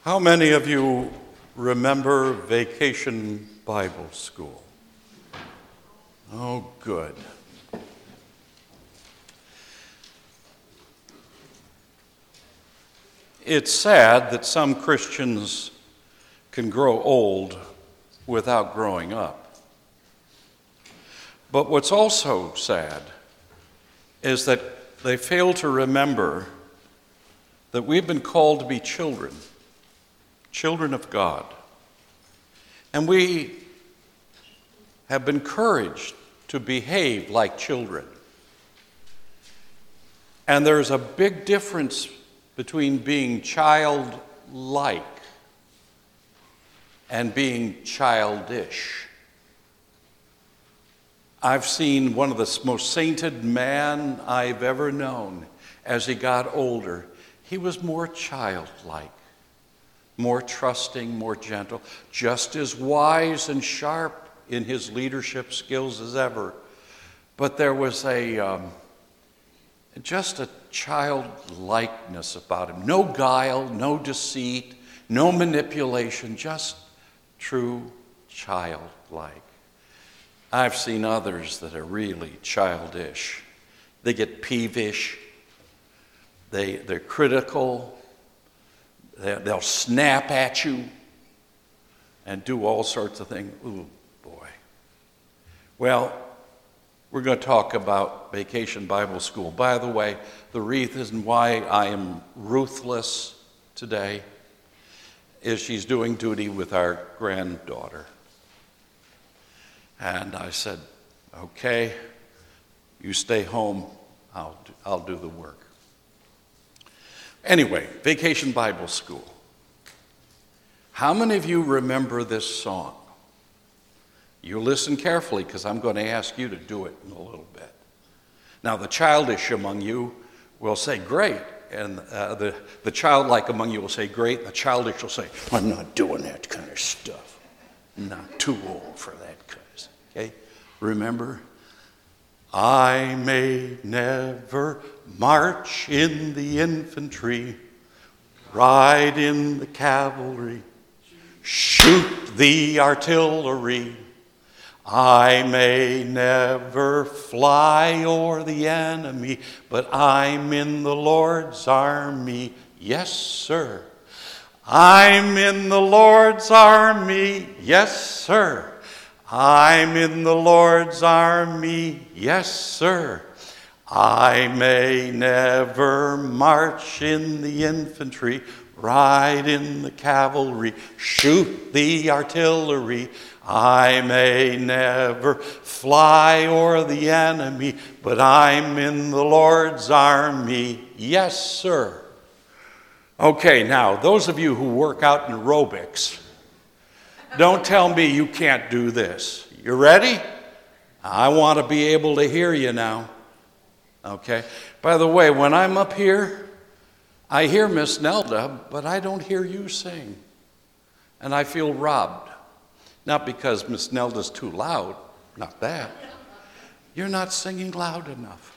How many of you remember Vacation Bible School? Oh, good. It's sad that some Christians can grow old without growing up. But what's also sad is that they fail to remember that we've been called to be children of God. And we have been encouraged to behave like children. And there's a big difference between being childlike and being childish. I've seen one of the most sainted men I've ever known. As he got older, he was more childlike, more trusting, more gentle, just as wise and sharp in his leadership skills as ever. But there was just a childlikeness about him. No guile, no deceit, no manipulation, just true childlike. I've seen others that are really childish. They get peevish. They're critical. They'll snap at you and do all sorts of things. Ooh, boy. Well, we're going to talk about Vacation Bible School. By the way, the reason why I am ruthless today is she's doing duty with our granddaughter. And I said, okay, you stay home, I'll do the work. Anyway, Vacation Bible School. How many of you remember this song? You listen carefully because I'm going to ask you to do it in a little bit. Now, the childish among you will say, great. And the childlike among you will say, great. And the childish will say, I'm not doing that kind of stuff. I'm not too old for that kind of stuff. Okay? Remember? I may never march in the infantry, ride in the cavalry, shoot the artillery. I may never fly o'er the enemy, but I'm in the Lord's army. Yes, sir. I'm in the Lord's army. Yes, sir. I'm in the Lord's army. Yes, sir. I may never march in the infantry, ride in the cavalry, shoot the artillery. I may never fly o'er the enemy, but I'm in the Lord's army. Yes, sir. Okay, now, those of you who work out in aerobics, don't tell me you can't do this. You ready? I want to be able to hear you now. Okay? By the way, when I'm up here, I hear Miss Nelda, but I don't hear you sing. And I feel robbed. Not because Miss Nelda's too loud, not that. You're not singing loud enough.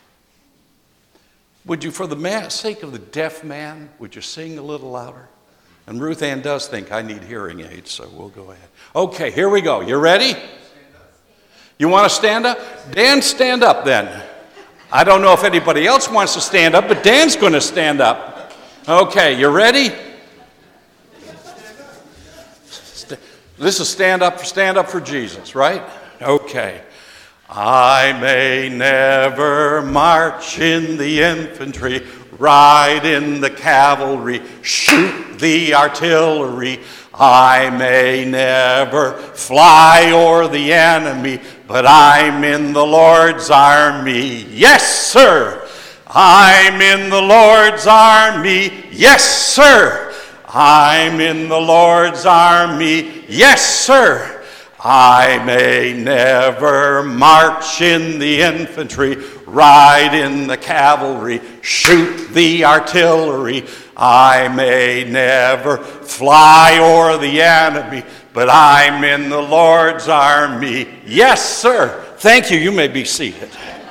Would you, for the sake of the deaf man, would you sing a little louder? And Ruth Ann does think I need hearing aids, so we'll go ahead. Okay, here we go. You ready? You want to stand up? Dan, stand up then. I don't know if anybody else wants to stand up, but Dan's going to stand up. Okay, you ready? This is stand up for Jesus, right? Okay. I may never march in the infantry, ride in the cavalry, shoot the artillery. I may never fly o'er the enemy, but I'm in the Lord's army. Yes, sir. I'm in the Lord's army. Yes, sir. I'm in the Lord's army. Yes, sir. I may never march in the infantry, ride in the cavalry, shoot the artillery. I may never fly o'er the enemy, but I'm in the Lord's army. Yes, sir. Thank you. You may be seated.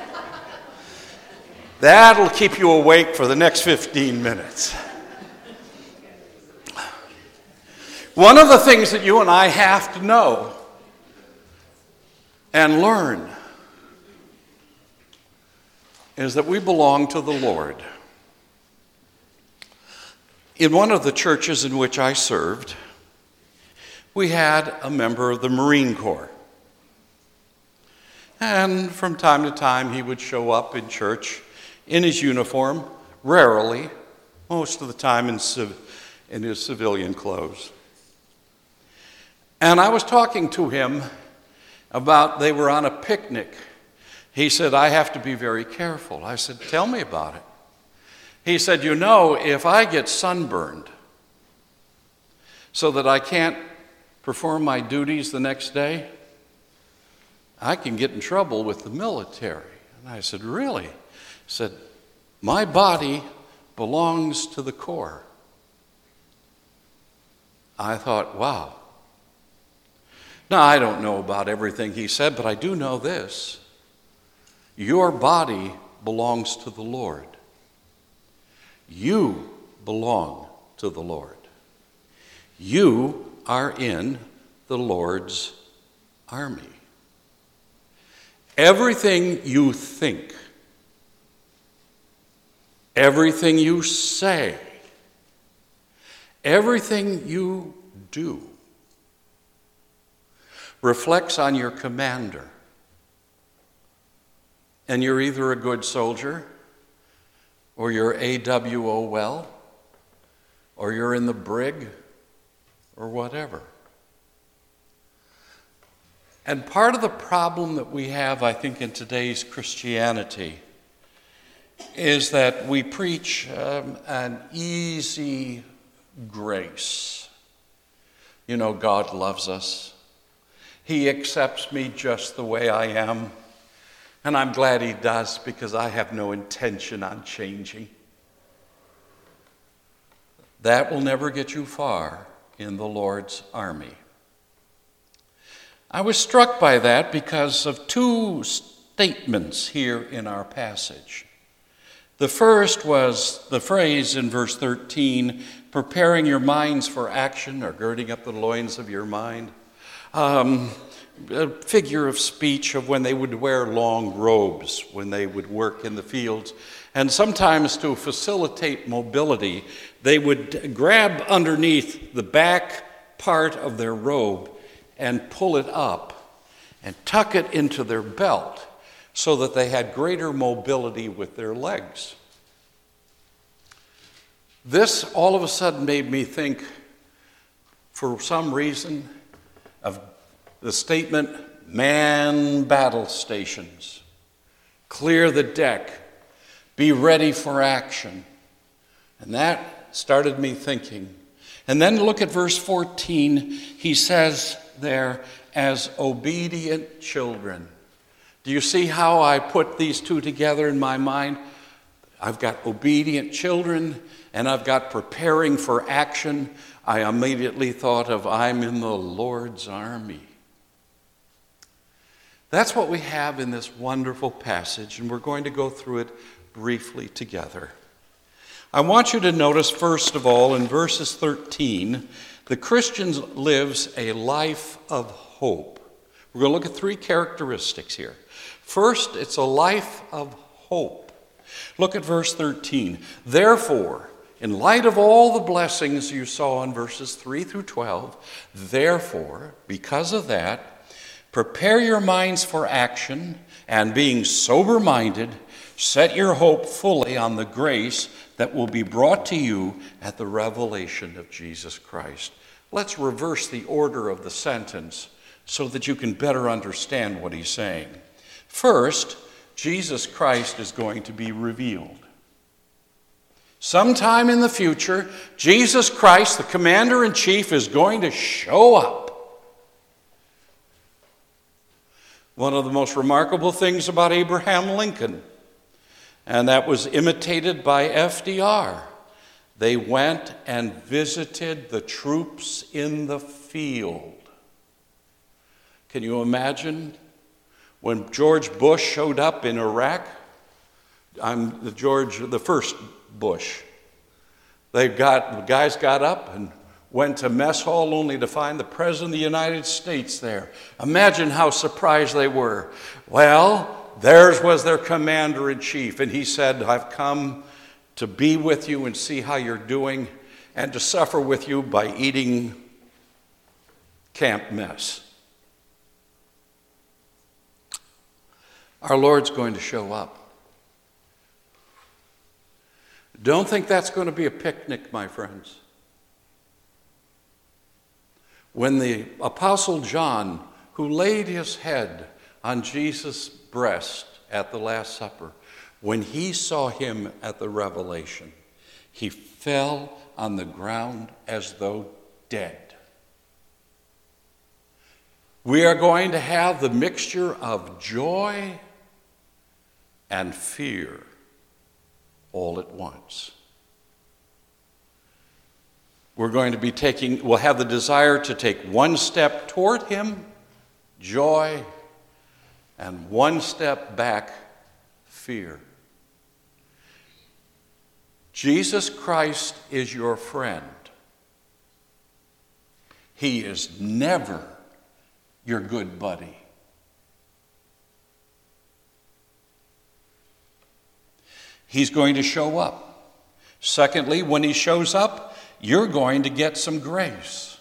That'll keep you awake for the next 15 minutes. One of the things that you and I have to know and learn is that we belong to the Lord. In one of the churches in which I served, we had a member of the Marine Corps. And from time to time, he would show up in church in his uniform, rarely, most of the time in his civilian clothes. And I was talking to him about they were on a picnic. He said, I have to be very careful. I said, tell me about it. He said, you know, if I get sunburned so that I can't perform my duties the next day, I can get in trouble with the military. And I said, really? He said, my body belongs to the Corps. I thought, wow. Now, I don't know about everything he said, but I do know this. Your body belongs to the Lord. You belong to the Lord. You are in the Lord's army. Everything you think, everything you say, everything you do reflects on your commander. And you're either a good soldier, or you're AWO well, or you're in the brig, or whatever. And part of the problem that we have, I think, in today's Christianity is that we preach an easy grace. You know, God loves us. He accepts me just the way I am. And I'm glad he does, because I have no intention on changing. That will never get you far in the Lord's army. I was struck by that because of two statements here in our passage. The first was the phrase in verse 13, preparing your minds for action, or girding up the loins of your mind. A figure of speech of when they would wear long robes when they would work in the fields. And sometimes to facilitate mobility, they would grab underneath the back part of their robe and pull it up and tuck it into their belt so that they had greater mobility with their legs. This all of a sudden made me think, for some reason, of the statement, man battle stations, clear the deck, be ready for action. And that started me thinking. And then look at verse 14. He says there, as obedient children. Do you see how I put these two together in my mind? I've got obedient children, and I've got preparing for action. I immediately thought of, I'm in the Lord's army. That's what we have in this wonderful passage, and we're going to go through it briefly together. I want you to notice, first of all, in verses 13, the Christian lives a life of hope. We're going to look at three characteristics here. First, it's a life of hope. Look at verse 13. Therefore, in light of all the blessings you saw in verses 3 through 12, therefore, because of that, prepare your minds for action, and being sober-minded, set your hope fully on the grace that will be brought to you at the revelation of Jesus Christ. Let's reverse the order of the sentence so that you can better understand what he's saying. First, Jesus Christ is going to be revealed. Sometime in the future, Jesus Christ, the commander-in-chief, is going to show up. One of the most remarkable things about Abraham Lincoln, and that was imitated by FDR. They went and visited the troops in the field. Can you imagine when George Bush showed up in Iraq? The first Bush. The guys got up and went to mess hall only to find the President of the United States there. Imagine how surprised they were. Well, theirs was their commander-in-chief, and he said, I've come to be with you and see how you're doing and to suffer with you by eating camp mess. Our Lord's going to show up. Don't think that's going to be a picnic, my friends. When the Apostle John, who laid his head on Jesus' breast at the Last Supper, when he saw him at the Revelation, he fell on the ground as though dead. We are going to have the mixture of joy and fear all at once. We'll have the desire to take one step toward him, joy, and one step back, fear. Jesus Christ is your friend. He is never your good buddy. He's going to show up. Secondly, when he shows up, you're going to get some grace.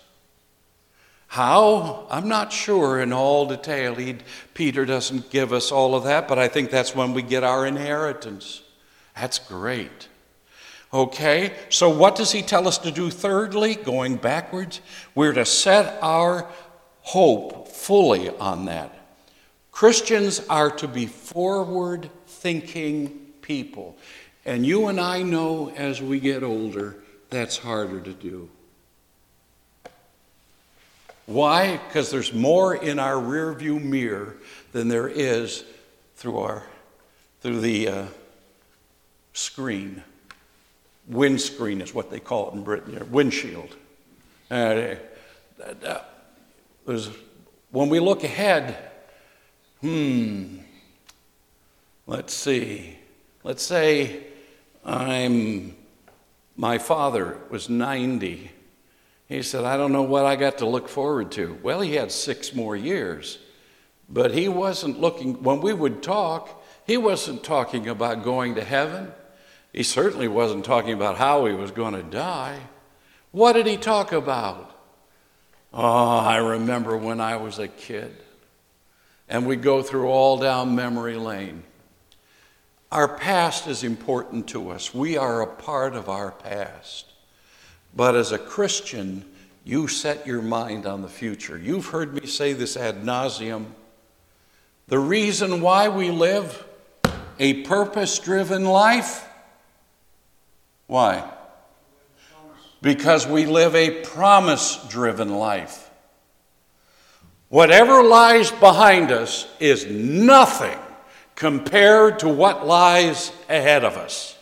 How? I'm not sure in all detail. Peter doesn't give us all of that, but I think that's when we get our inheritance. That's great. Okay, so what does he tell us to do thirdly, going backwards? We're to set our hope fully on that. Christians are to be forward-thinking people. And you and I know as we get older, that's harder to do. Why? Because there's more in our rearview mirror than there is through the screen. Windscreen is what they call it in Britain. Windshield. When we look ahead, let's see. Let's say my father was 90. He said, I don't know what I got to look forward to. Well, he had 6 more years. But he wasn't looking, when we would talk, he wasn't talking about going to heaven. He certainly wasn't talking about how he was going to die. What did he talk about? Oh, I remember when I was a kid. And we go through all down memory lane. Our past is important to us. We are a part of our past. But as a Christian, you set your mind on the future. You've heard me say this ad nauseum. The reason why we live a purpose-driven life, why? Because we live a promise-driven life. Whatever lies behind us is nothing compared to what lies ahead of us.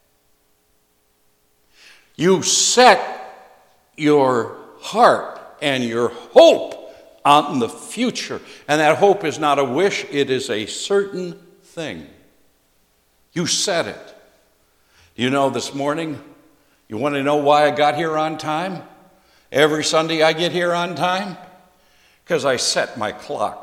You set your heart and your hope on the future. And that hope is not a wish, it is a certain thing. You set it. You know, this morning, you want to know why I got here on time? Every Sunday I get here on time? Because I set my clock.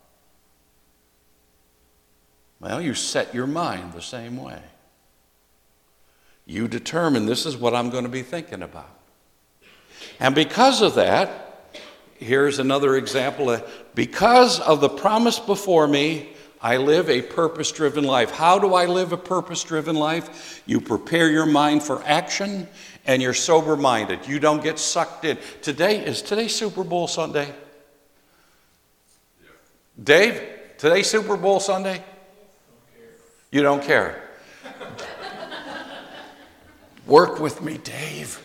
Well, you set your mind the same way. You determine this is what I'm going to be thinking about. And because of that, here's another example. Because of the promise before me, I live a purpose-driven life. How do I live a purpose-driven life? You prepare your mind for action and you're sober-minded. You don't get sucked in. Is today Super Bowl Sunday? Yeah. Dave, today Super Bowl Sunday? You don't care. Work with me, Dave.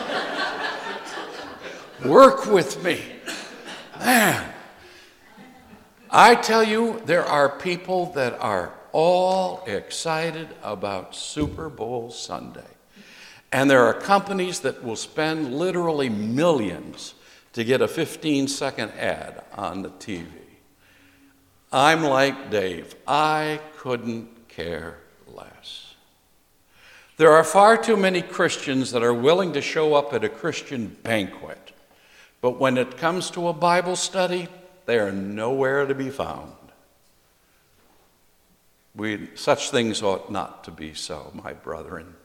Work with me. Man, I tell you, there are people that are all excited about Super Bowl Sunday. And there are companies that will spend literally millions to get a 15-second ad on the TV. I'm like Dave. I couldn't care less. There are far too many Christians that are willing to show up at a Christian banquet, but when it comes to a Bible study, they are nowhere to be found. Such things ought not to be so, my brethren.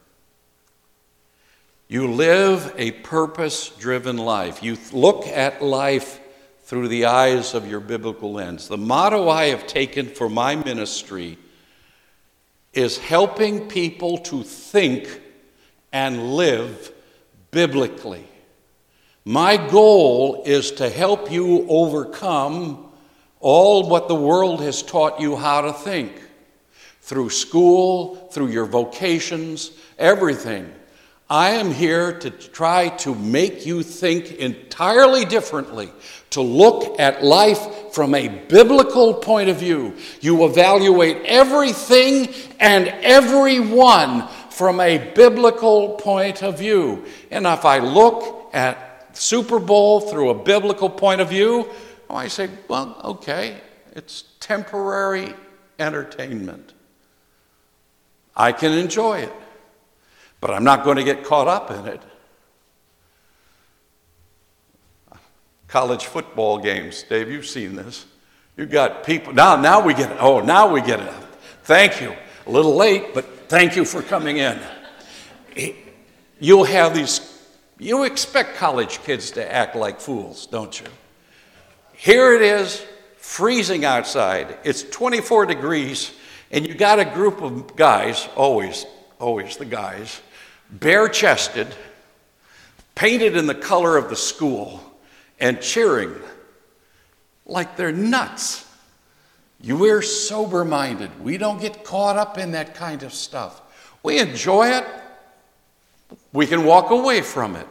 You live a purpose-driven life. You look at life through the eyes of your biblical lens. The motto I have taken for my ministry is helping people to think and live biblically. My goal is to help you overcome all what the world has taught you how to think. Through school, through your vocations, everything. I am here to try to make you think entirely differently, to look at life from a biblical point of view. You evaluate everything and everyone from a biblical point of view. And if I look at Super Bowl through a biblical point of view, I say, well, okay, it's temporary entertainment. I can enjoy it, but I'm not going to get caught up in it. College football games, Dave, you've seen this. You've got people, now we get it. Thank you. A little late, but thank you for coming in. You'll have you expect college kids to act like fools, don't you? Here it is, freezing outside. It's 24 degrees. And you got a group of guys, always the guys, bare-chested, painted in the color of the school, and cheering like they're nuts. We're sober-minded. We don't get caught up in that kind of stuff. We enjoy it. We can walk away from it.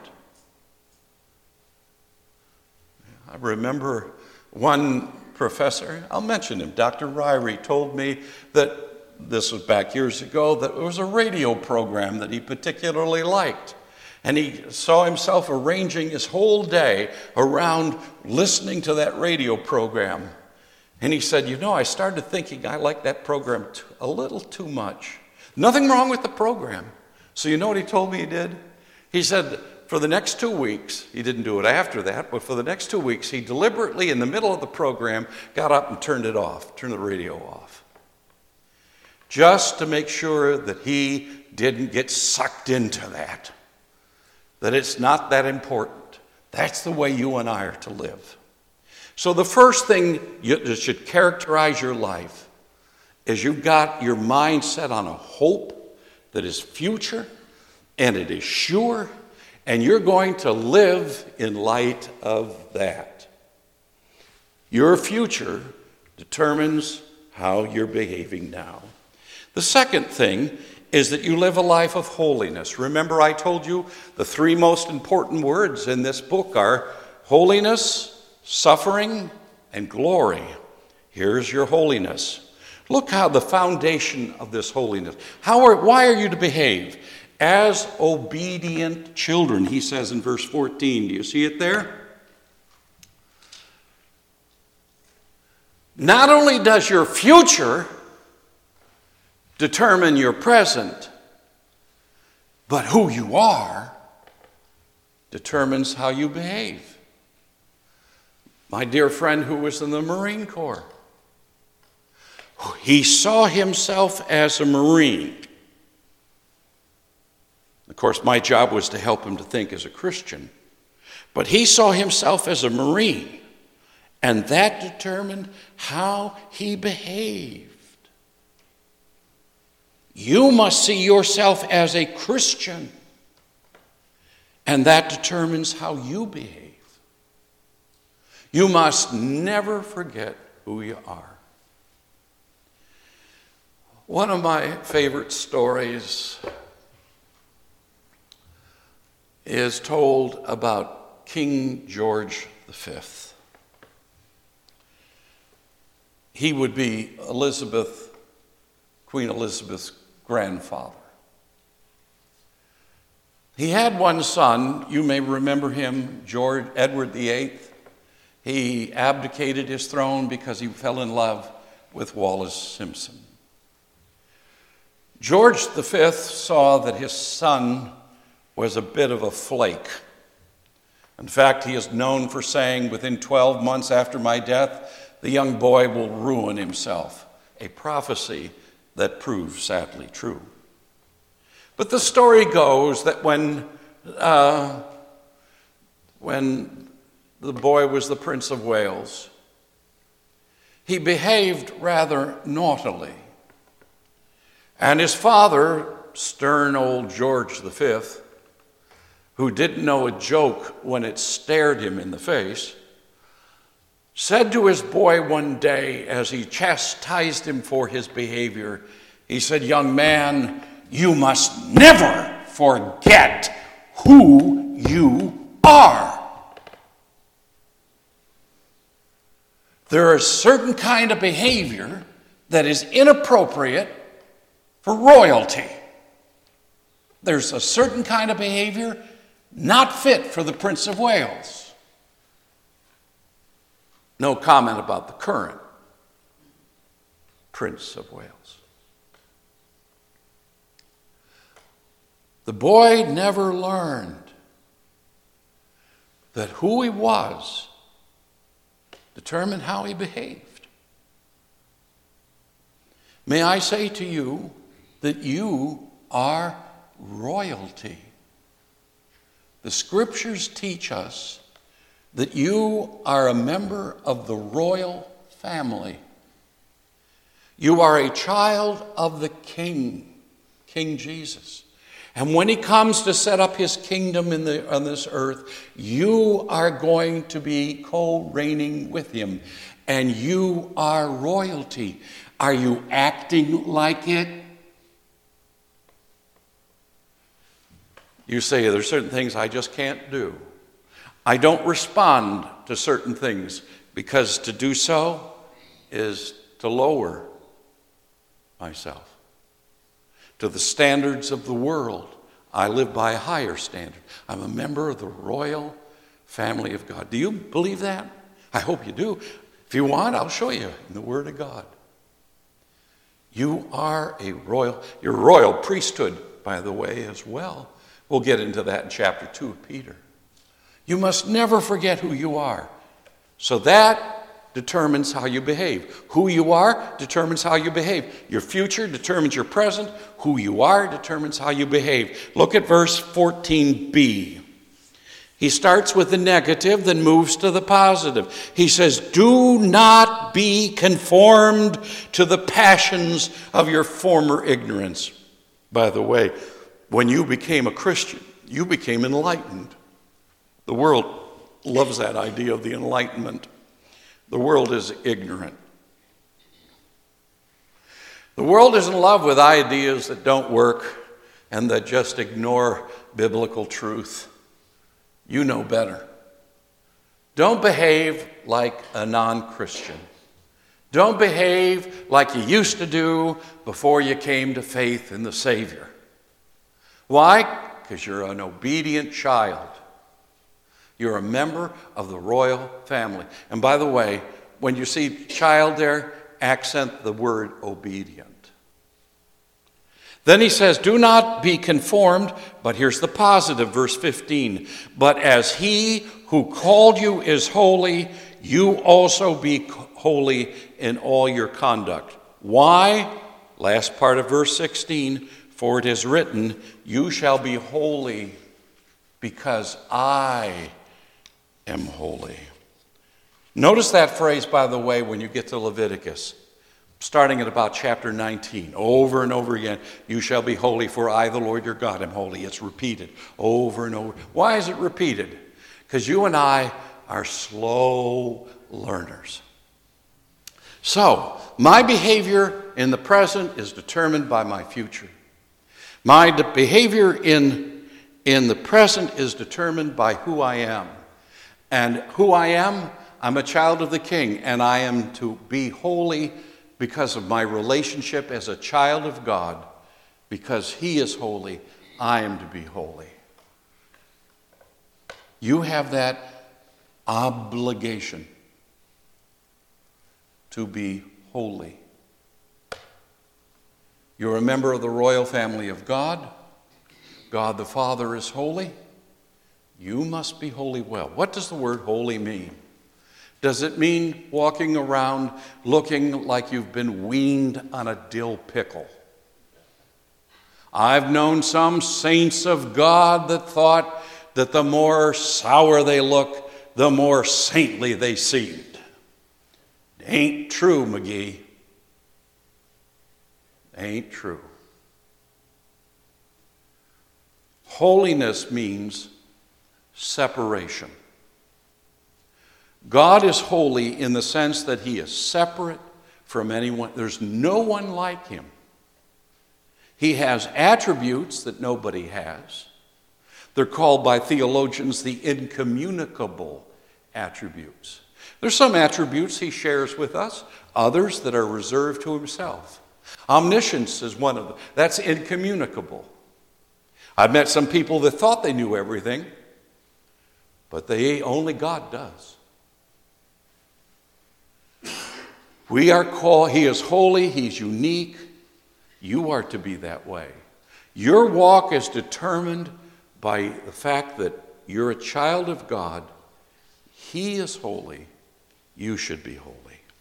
I remember one professor, I'll mention him, Dr. Ryrie, told me that, this was back years ago, that it was a radio program that he particularly liked. And he saw himself arranging his whole day around listening to that radio program. And he said, I started thinking I liked that program a little too much. Nothing wrong with the program. So you know what he told me he did? He said, for the next 2 weeks, he didn't do it after that, but for the next 2 weeks, he deliberately, in the middle of the program, got up and turned the radio off. Just to make sure that he didn't get sucked into that it's not that important. That's the way you and I are to live. So the first thing that should characterize your life is you've got your mind set on a hope that is future, and it is sure, and you're going to live in light of that. Your future determines how you're behaving now. The second thing is that you live a life of holiness. Remember, I told you the 3 most important words in this book are holiness, suffering, and glory. Here's your holiness. Look how the foundation of this holiness. Why are you to behave? As obedient children, he says in verse 14. Do you see it there? Not only does your future determine your present, but who you are determines how you behave. My dear friend who was in the Marine Corps, he saw himself as a Marine. Of course, my job was to help him to think as a Christian. But he saw himself as a Marine, and that determined how he behaved. You must see yourself as a Christian, and that determines how you behave. You must never forget who you are. One of my favorite stories is told about King George V. He would be Queen Elizabeth's grandfather. He had one son, you may remember him, Edward VIII. He abdicated his throne because he fell in love with Wallis Simpson. George V saw that his son was a bit of a flake. In fact, he is known for saying, within 12 months after my death, the young boy will ruin himself, a prophecy that proved sadly true. But the story goes that when the boy was the Prince of Wales, he behaved rather naughtily. And his father, stern old George V, who didn't know a joke when it stared him in the face, said to his boy one day as he chastised him for his behavior, he said, "Young man, you must never forget who you are. There is a certain kind of behavior that is inappropriate for royalty. There's a certain kind of behavior not fit for the Prince of Wales." No comment about the current Prince of Wales. The boy never learned that who he was determined how he behaved. May I say to you that you are royalty. The scriptures teach us that you are a member of the royal family. You are a child of the King, King Jesus. And when he comes to set up his kingdom on this earth, you are going to be co-reigning with him. And you are royalty. Are you acting like it? You say, there's certain things I just can't do. I don't respond to certain things because to do so is to lower myself to the standards of the world. I live by a higher standard. I'm a member of the royal family of God. Do you believe that? I hope you do. If you want, I'll show you in the Word of God. You are your royal priesthood, by the way, as well. We'll get into that in chapter 2 of Peter. You must never forget who you are. So that determines how you behave. Who you are determines how you behave. Your future determines your present. Who you are determines how you behave. Look at verse 14b. He starts with the negative, then moves to the positive. He says, "Do not be conformed to the passions of your former ignorance." By the way, when you became a Christian, you became enlightened. The world loves that idea of the Enlightenment. The world is ignorant. The world is in love with ideas that don't work and that just ignore biblical truth. You know better. Don't behave like a non-Christian. Don't behave like you used to do before you came to faith in the Savior. Why? Because you're an obedient child. You're a member of the royal family. And by the way, when you see child there, accent the word obedient. Then he says, "Do not be conformed," but here's the positive, verse 15. "But as he who called you is holy, you also be holy in all your conduct." Why? Last part of verse 16, "For it is written, you shall be holy because I am holy." Notice that phrase, by the way, when you get to Leviticus, starting at about chapter 19, over and over again. "You shall be holy, for I, the Lord your God, am holy." It's repeated over and over. Why is it repeated? Because you and I are slow learners. So, my behavior in the present is determined by my future. My behavior in the present is determined by who I am. And who I am, I'm a child of the King, and I am to be holy because of my relationship as a child of God. Because he is holy, I am to be holy. You have that obligation to be holy. You're a member of the royal family of God. God the Father is holy. You must be holy well. What does the word holy mean? Does it mean walking around looking like you've been weaned on a dill pickle? I've known some saints of God that thought that the more sour they look, the more saintly they seemed. Ain't true, McGee. Ain't true. Holiness means separation. God is holy in the sense that he is separate from anyone. There's no one like him. He has attributes that nobody has. They're called by theologians the incommunicable attributes. There's some attributes he shares with us, others that are reserved to himself. Omniscience is one of them. That's incommunicable. I've met some people that thought they knew everything, but only God does. We are called, he is holy, he's unique. You are to be that way. Your walk is determined by the fact that you're a child of God. He is holy. You should be holy.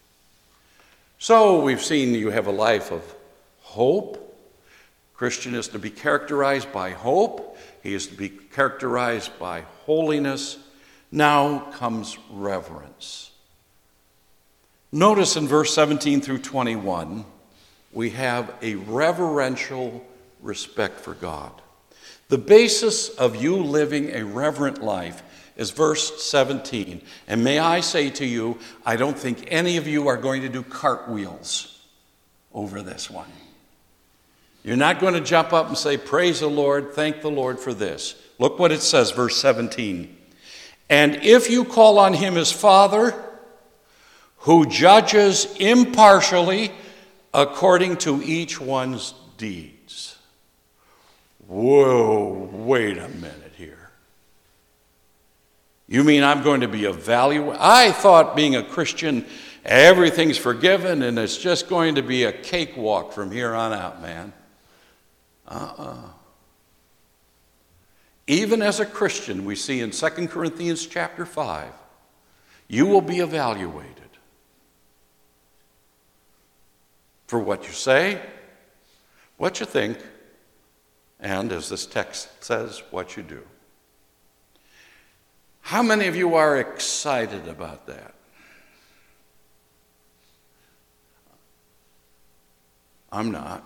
So we've seen you have a life of hope. Christian is to be characterized by hope. He is to be characterized by holiness. Now comes reverence. Notice in verse 17 through 21, we have a reverential respect for God. The basis of you living a reverent life is verse 17. And may I say to you, I don't think any of you are going to do cartwheels over this one. You're not going to jump up and say, praise the Lord, thank the Lord for this. Look what it says, verse 17. And if you call on him as Father, who judges impartially according to each one's deeds. Whoa, wait a minute here. You mean I'm going to be evaluated? I thought being a Christian, everything's forgiven and it's just going to be a cakewalk from here on out, man. Even as a Christian, we see in 2 Corinthians chapter 5, you will be evaluated for what you say, what you think, and as this text says, what you do. How many of you are excited about that? I'm not.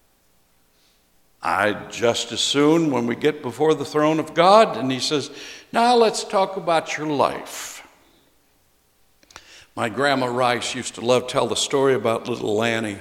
I'd just as soon when we get before the throne of God and he says, now let's talk about your life. My grandma Rice used to love to tell the story about little Lanny.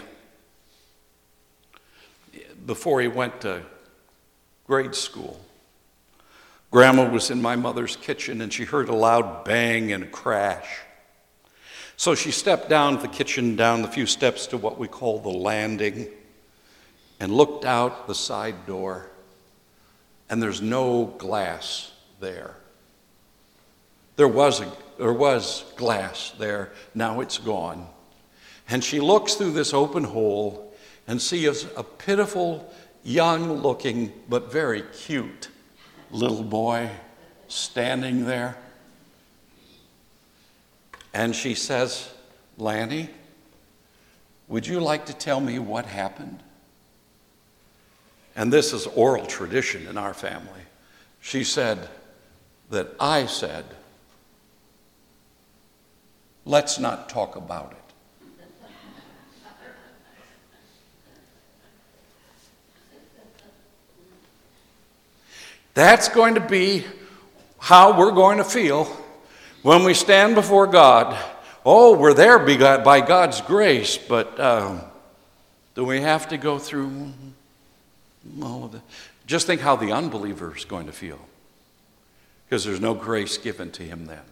Before he went to grade school, Grandma was in my mother's kitchen and she heard a loud bang and a crash. So she stepped down the kitchen, down the few steps to what we call the landing, and looked out the side door, and there's no glass there. There was glass there, now it's gone. And she looks through this open hole and sees a pitiful, young-looking, but very cute little boy standing there. And she says, Lanny, would you like to tell me what happened? And this is oral tradition in our family. She said that I said, let's not talk about it. That's going to be how we're going to feel when we stand before God. Oh, we're there by God's grace, but do we have to go through all of that? Just think how the unbeliever is going to feel, because there's no grace given to him then.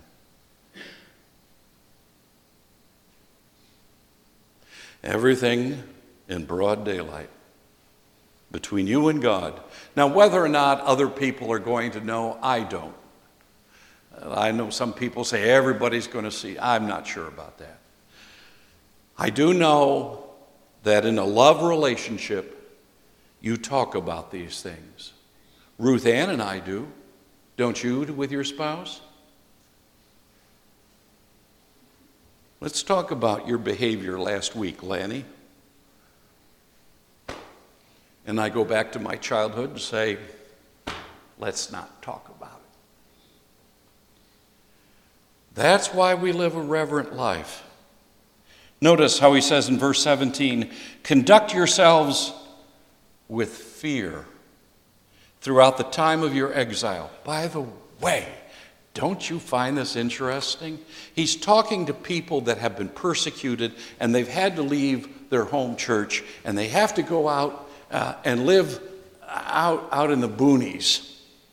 Everything in broad daylight between you and God. Now, whether or not other people are going to know, I don't. I know some people say everybody's going to see. I'm not sure about that. I do know that in a love relationship, you talk about these things. Ruth Ann and I do. Don't you with your spouse? Let's talk about your behavior last week, Lanny. And I go back to my childhood and say, let's not talk about it. That's why we live a reverent life. Notice how he says in verse 17, conduct yourselves with fear throughout the time of your exile. By the way, don't you find this interesting? He's talking to people that have been persecuted and they've had to leave their home church and they have to go out and live out in the boonies.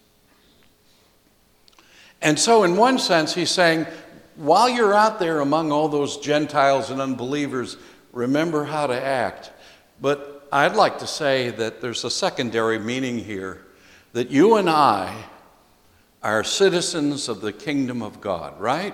And so in one sense, he's saying, while you're out there among all those Gentiles and unbelievers, remember how to act. But I'd like to say that there's a secondary meaning here, that you and I are citizens of the kingdom of God, right?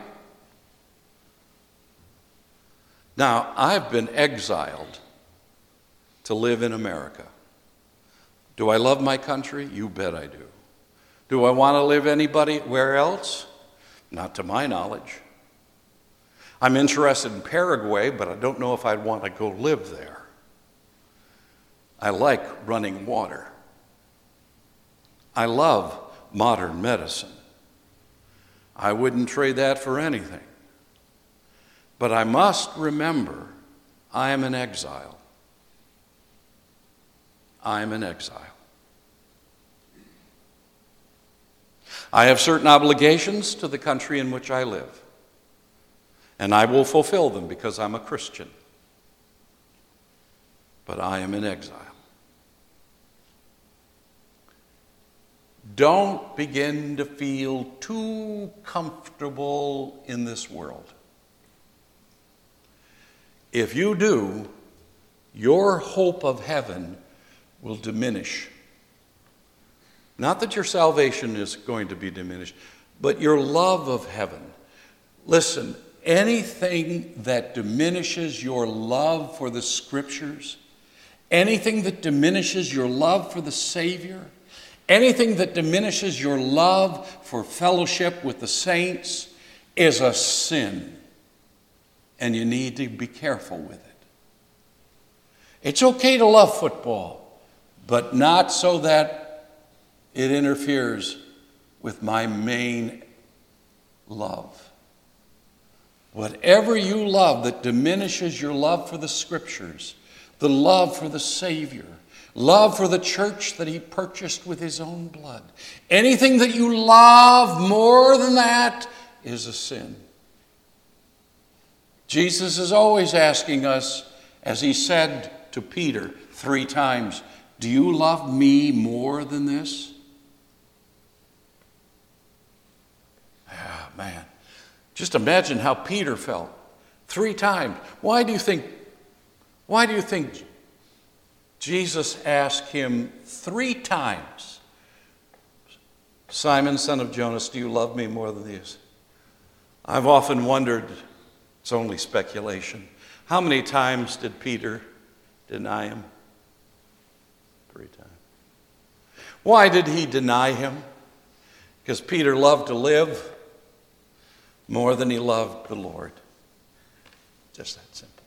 Now, I've been exiled to live in America. Do I love my country? You bet I do. Do I want to live anywhere else? Not to my knowledge. I'm interested in Paraguay, but I don't know if I'd want to go live there. I like running water. I love modern medicine. I wouldn't trade that for anything. But I must remember, I am in exile. I am in exile. I have certain obligations to the country in which I live, and I will fulfill them because I'm a Christian. But I am in exile. Don't begin to feel too comfortable in this world. If you do, your hope of heaven will diminish. Not that your salvation is going to be diminished, but your love of heaven. Listen, anything that diminishes your love for the Scriptures, anything that diminishes your love for the Savior, anything that diminishes your love for fellowship with the saints is a sin, and you need to be careful with it. It's okay to love football, but not so that it interferes with my main love. Whatever you love that diminishes your love for the Scriptures, the love for the Savior, love for the church that he purchased with his own blood, anything that you love more than that is a sin. Jesus is always asking us, as he said to Peter 3 times, do you love me more than this? Man, just imagine how Peter felt 3 times. Why do you think Jesus asked him 3 times, Simon, son of Jonas, do you love me more than these? I've often wondered, it's only speculation, how many times did Peter deny him? 3 times. Why did he deny him? Because Peter loved to live more than he loved the Lord. Just that simple.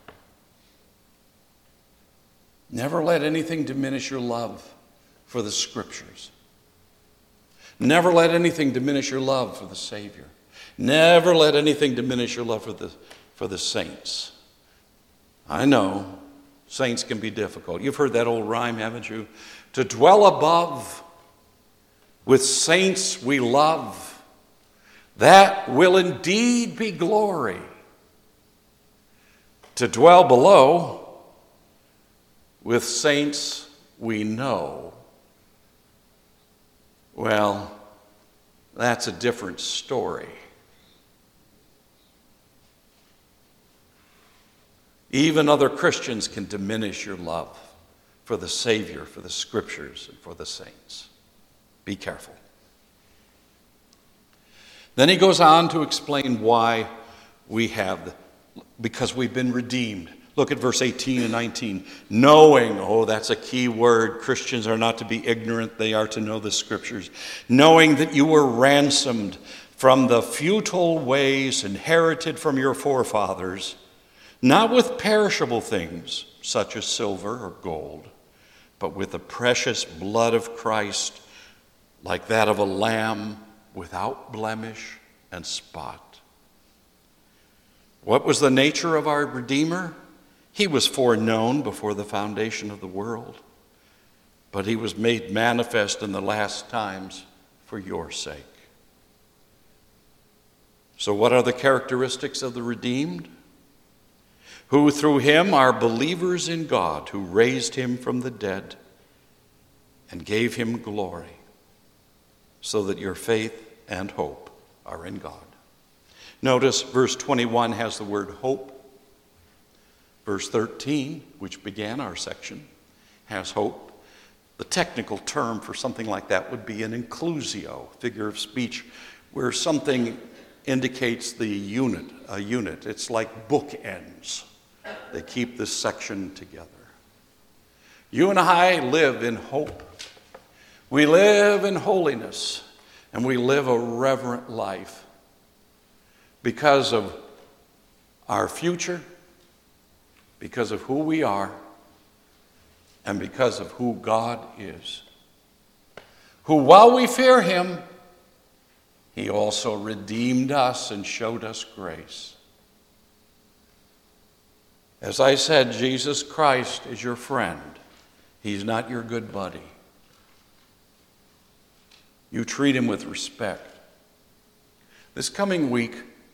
Never let anything diminish your love for the Scriptures. Never let anything diminish your love for the Savior. Never let anything diminish your love for the saints. I know saints can be difficult. You've heard that old rhyme, haven't you? To dwell above with saints we love, that will indeed be glory. To dwell below with saints we know, well, that's a different story. Even other Christians can diminish your love for the Savior, for the Scriptures, and for the saints. Be careful. Then he goes on to explain why we have, because we've been redeemed. Look at verse 18 and 19. Knowing, oh, that's a key word. Christians are not to be ignorant. They are to know the Scriptures. Knowing that you were ransomed from the futile ways inherited from your forefathers, not with perishable things, such as silver or gold, but with the precious blood of Christ, like that of a lamb without blemish and spot. What was the nature of our Redeemer? He was foreknown before the foundation of the world, but he was made manifest in the last times for your sake. So what are the characteristics of the redeemed? Who through him are believers in God, who raised him from the dead and gave him glory, so that your faith and hope are in God. Notice verse 21 has the word hope. Verse 13, which began our section, has hope. The technical term for something like that would be an inclusio, figure of speech, where something indicates the unit, a unit. It's like bookends. They keep this section together. You and I live in hope. We live in holiness, and we live a reverent life because of our future, because of who we are, and because of who God is, who, while we fear him, he also redeemed us and showed us grace. As I said, Jesus Christ is your friend. He's not your good buddy. You treat him with respect. This coming week,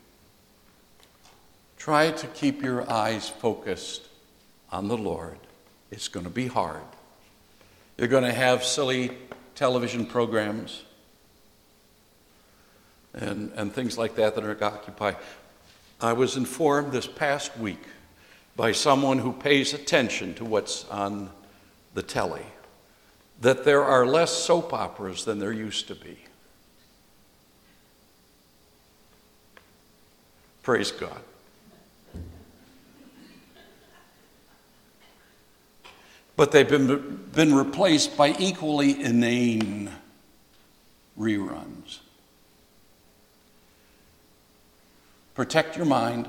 try to keep your eyes focused on the Lord. It's going to be hard. You're going to have silly television programs and things like that that are going to occupy. I was informed this past week by someone who pays attention to what's on the telly that there are less soap operas than there used to be. Praise God. But they've been replaced by equally inane reruns. Protect your mind.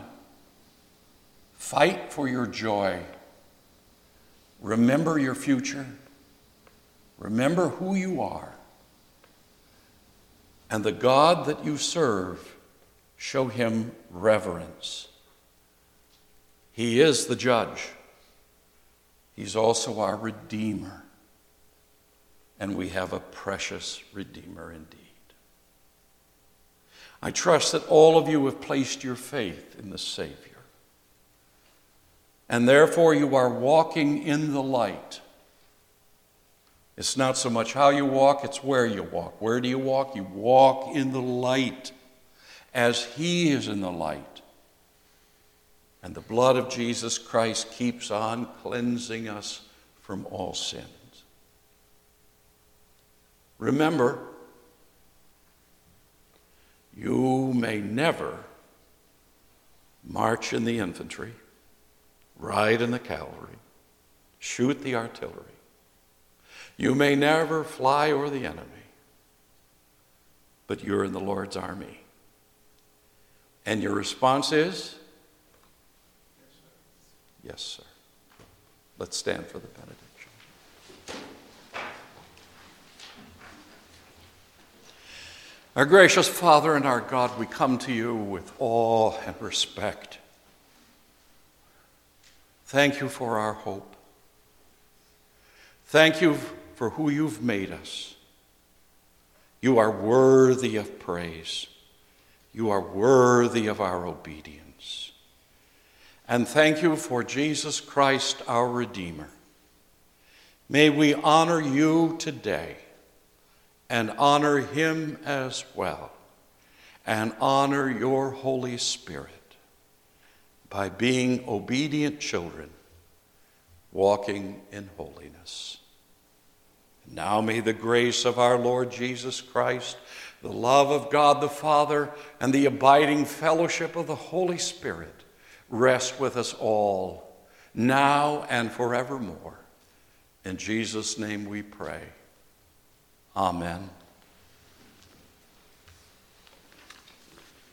Fight for your joy. Remember your future. Remember who you are. And the God that you serve, show him reverence. He is the judge. He's also our Redeemer. And we have a precious Redeemer indeed. I trust that all of you have placed your faith in the Savior. And therefore you are walking in the light. It's not so much how you walk, it's where you walk. Where do you walk? You walk in the light as he is in the light. And the blood of Jesus Christ keeps on cleansing us from all sins. Remember, you may never march in the infantry, ride in the cavalry, shoot the artillery. You may never fly o'er the enemy, but you're in the Lord's army. And your response is? Yes, sir. Let's stand for the benediction. Our gracious Father and our God, we come to you with awe and respect. Thank you for our hope. Thank you for who you've made us. You are worthy of praise. You are worthy of our obedience. And thank you for Jesus Christ, our Redeemer. May we honor you today and honor him as well, and honor your Holy Spirit by being obedient children, walking in holiness. Now may the grace of our Lord Jesus Christ, the love of God the Father, and the abiding fellowship of the Holy Spirit rest with us all, now and forevermore. In Jesus' name we pray. Amen.